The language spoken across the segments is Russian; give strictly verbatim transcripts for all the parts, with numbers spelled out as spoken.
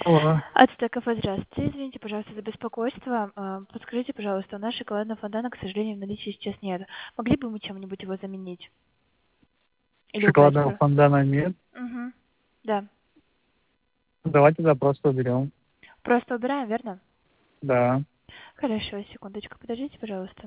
Алло. Ацтеков, здравствуйте. Извините, пожалуйста, за беспокойство. А, Подскажите, пожалуйста, у нас шоколадного фондана, к сожалению, в наличии сейчас нет. Могли бы мы чем-нибудь его заменить? Или убрать? Шоколадного про- фондана нет. Мгм. Да. Давайте запрос уберем. Просто убираем, верно? Да. Хорошо, секундочку, подождите, пожалуйста.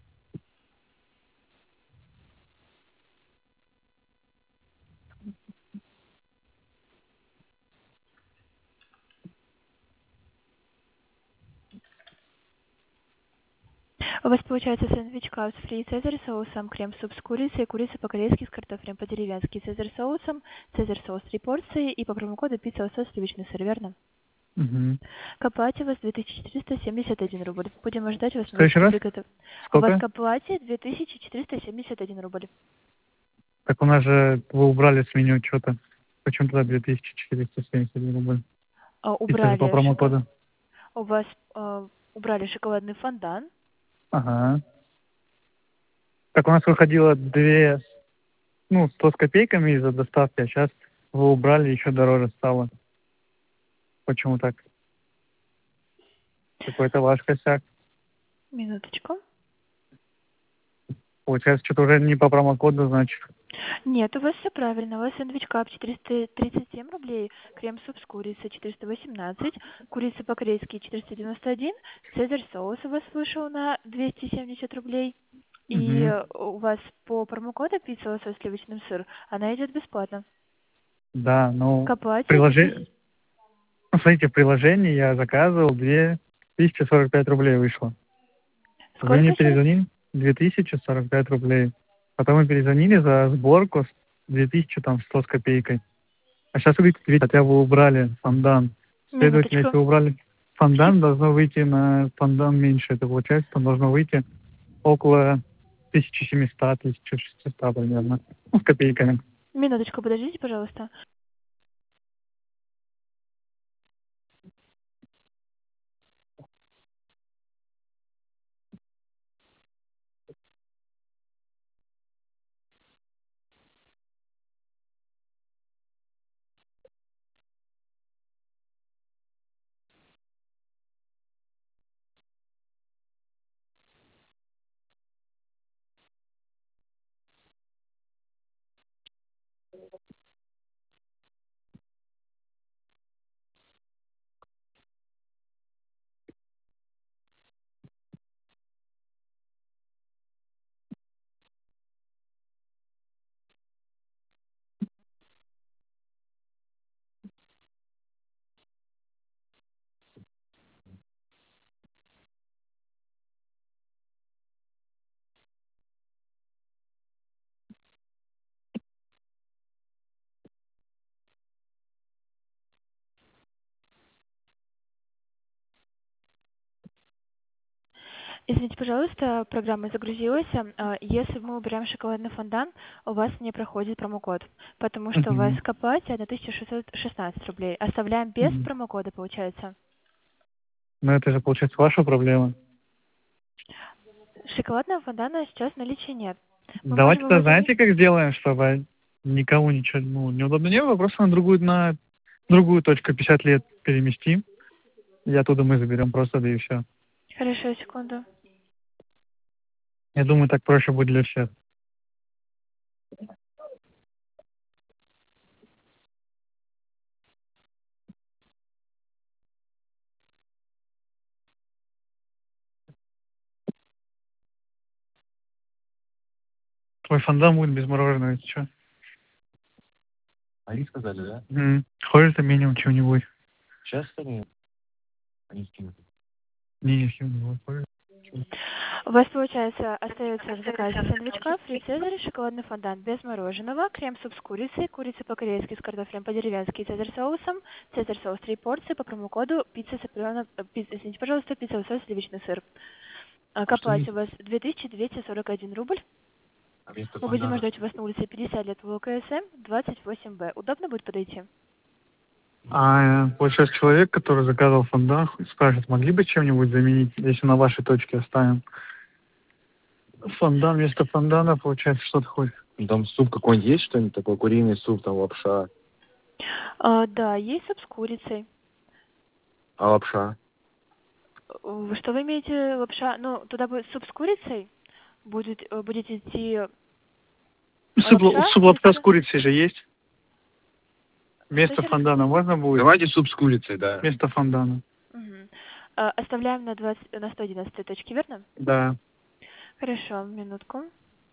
У вас получается сэндвич клаус фри цезарь соусом, крем-суп с курицей, курица по-корейски с картофелем по-деревенски, цезарь соусом, цезарь соус три порции и по промокоду пицца лосось сливочный сыр, верно? Угу. К оплате у вас две тысячи четыреста семьдесят один рубль. Будем ожидать вас В на следующий улице раз? приготов. У вас Сколько? к оплате две тысячи четыреста семьдесят один рубль. Так у нас же вы убрали с меню что-то. Почему тогда две тысячи четыреста семьдесят один рубль? А, Если же по убрали шоко... промокоду. У вас а, убрали шоколадный фондан. Ага. Так у нас выходило две, ну, сто с копейками из-за доставки, а сейчас вы убрали, еще дороже стало. Почему так? Какой-то ваш косяк. Минуточку. Получается, что-то уже не по промокоду, значит. Нет, у вас все правильно. У вас сэндвич кап четыреста тридцать семь рублей, крем-суп с курицей четыреста восемнадцать, курица по-корейски четыреста девяносто один, цезарь соус у вас вышел на двести семьдесят рублей. И Угу. э, у вас по промокоду пицца лосось сливочным сыр, она идет бесплатно. Да, К ну, оплате две приложение... тысячи... Ну, смотрите, в приложении я заказывал две тысячи сорок пять рублей вышло. Вы мне Сколько еще раз? перезвонили две тысячи сорок пять рублей. Потом мы перезвонили за сборку две тысячи там сто с копейкой. А сейчас вы говорите, хотя вы убрали фондан. Следовательно, Минуточку. если вы убрали Сек- фондан, должно выйти на фондан меньше. Это получается, там должно выйти около тысяча семьсот тысяча шестьсот примерно. Ну, с копейками. Минуточку, подождите, пожалуйста. Извините, пожалуйста, программа загрузилась. А, Если мы убираем шоколадный фондан, у вас не проходит промокод, потому что у вас Мгм. к оплате тысяча шестьсот шестнадцать рублей. Оставляем без Мгм. промокода, получается. Но это же, получается, ваша проблема. Шоколадного фондана сейчас в наличии нет. Мы можем его Давайте-то заменить. знаете, как сделаем, чтобы никому ничего ну, неудобно не было, просто на другую, на другую точку пятьдесят лет переместим, и оттуда мы заберем просто, да и все. Хорошо, секунду. Я думаю, так проще будет для всех. Твой фондан будет без мороженого, если что. Они сказали, да? М, Хочешь заменим чего-нибудь? Сейчас они, они скинут. Не, не, не, хочешь? У вас, получается, остается в заказе сэндвичка, фри цезарь, шоколадный фондан без мороженого, крем-суп с курицей, курица по-корейски с картофелем по-деревенски, цезарь соусом, цезарь соус три порции по промокоду пицца соплена, пицца, извините, пожалуйста, пицца лосось сливочный сыр. А, К А что не... оплате у вас две тысячи двести сорок один рубль. А вместо Мы будем фондана ждать что? вас на улице пятьдесят лет в ЛКСМ, двадцать восемь Б. Удобно будет подойти? А, э, вот сейчас человек, который заказывал фондан, спрашивает, могли бы чем-нибудь заменить, если на вашей точке оставим? Фондан вместо фондана, получается, что-то хочешь. Ну, там суп какой-нибудь есть, что-нибудь такое? Куриный суп, там лапша. А, да, есть суп с курицей. А лапша? Вы что вы имеете лапша? Ну, туда будет суп с курицей? Будет, э, будете идти... Суп, Лапша? суп лапша Если- с курицей же есть. Вместо Что еще раз? фондана можно будет? Давайте суп с курицей, да. Вместо фондана. Мгм. Э, Оставляем на двадцать, на сто одиннадцатой точке, верно? Да. Хорошо, минутку.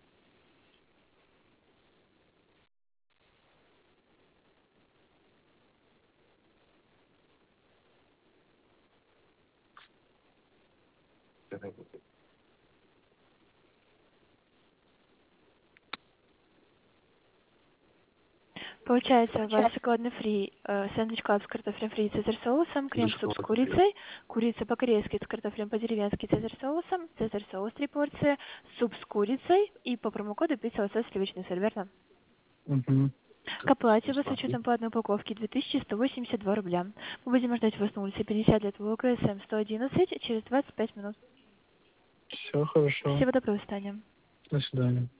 Получается, у вас шоколадный фри, э, сэндвич клаб с картофелем фри и цезарь соусом, крем-суп с шоколад курицей, курица по-корейски с картофелем по-деревенски цезарь соусом, цезарь соус три порции, суп с курицей и по промокоду пицца лосось сливочный сыр, верно? Угу. К оплате вы с учетом по одной упаковке две тысячи сто восемьдесят два рубля. Мы будем ждать вас на улице пятьдесят лет в УКСМ сто одиннадцать через двадцать пять минут. Все хорошо. Всего доброго, Таня. До свидания.